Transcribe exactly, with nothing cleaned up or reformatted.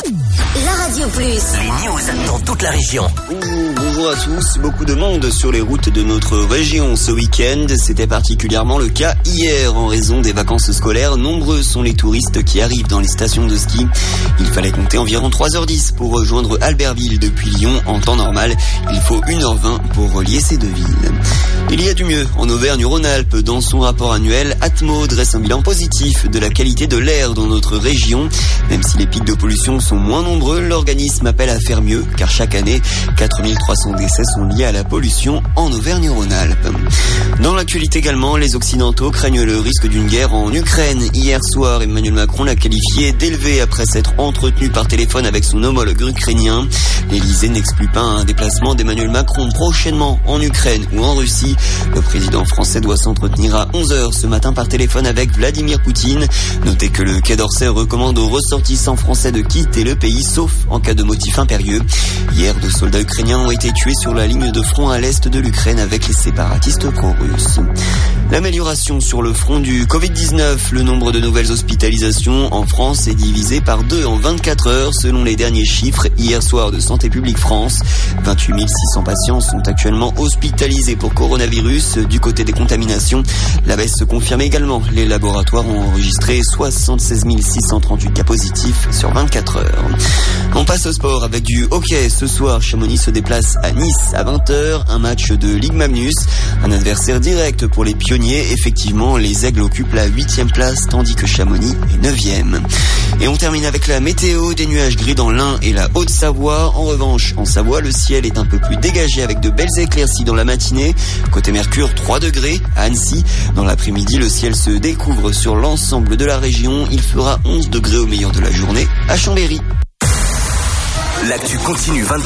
La Radio Plus. Les news dans toute la région. Bonjour, bonjour à tous. Beaucoup de monde sur les routes de notre région ce week-end. C'était particulièrement le cas hier en raison des vacances scolaires. Nombreux sont les touristes qui arrivent dans les stations de ski. Il fallait compter environ trois heures dix pour rejoindre Albertville depuis Lyon en temps normal. Il faut une heure vingt pour relier ces deux villes. Il y a du mieux en Auvergne-Rhône-Alpes. Dans son rapport annuel, Atmo dresse un bilan positif de la qualité de l'air dans notre région. Même si les pics de pollution sont moins nombreux, l'organisme appelle à faire mieux, car chaque année, quatre mille trois cents décès sont liés à la pollution en Auvergne-Rhône-Alpes. Dans l'actualité également, les Occidentaux craignent le risque d'une guerre en Ukraine. Hier soir, Emmanuel Macron l'a qualifié d'élevé après s'être entretenu par téléphone avec son homologue ukrainien. L'Élysée n'exclut pas un déplacement d'Emmanuel Macron prochainement en Ukraine ou en Russie. Le président français doit s'entretenir à onze heures ce matin par téléphone avec Vladimir Poutine. Notez que le Quai d'Orsay recommande aux ressortissants français de quitter le pays, sauf en cas de motif impérieux. Hier, deux soldats ukrainiens ont été tués sur la ligne de front à l'est de l'Ukraine avec les séparatistes pro-russes. L'amélioration sur le front du covid dix-neuf. Le nombre de nouvelles hospitalisations en France est divisé par deux en vingt-quatre heures selon les derniers chiffres hier soir de Santé publique France. vingt-huit mille six cents patients sont actuellement hospitalisés pour coronavirus. Du côté des contaminations, la baisse se confirme également. Les laboratoires ont enregistré soixante-seize mille six cent trente-huit cas positifs sur vingt-quatre heures. On passe au sport avec du hockey. Ce soir, Chamonix se déplace à Nice à vingt heures. Un match de Ligue Magnus. Un adversaire direct pour les pionniers. Effectivement, les Aigles occupent la huitième place tandis que Chamonix est neuvième. Et on termine avec la météo. Des nuages gris dans l'Ain et la Haute-Savoie. En revanche, en Savoie, le ciel est un peu plus dégagé avec de belles éclaircies dans la matinée. Côté Mercure, trois degrés à Annecy. Dans l'après-midi, le ciel se découvre sur l'ensemble de la région. Il fera onze degrés au meilleur de la journée à Chambéry. L'actu continue vingt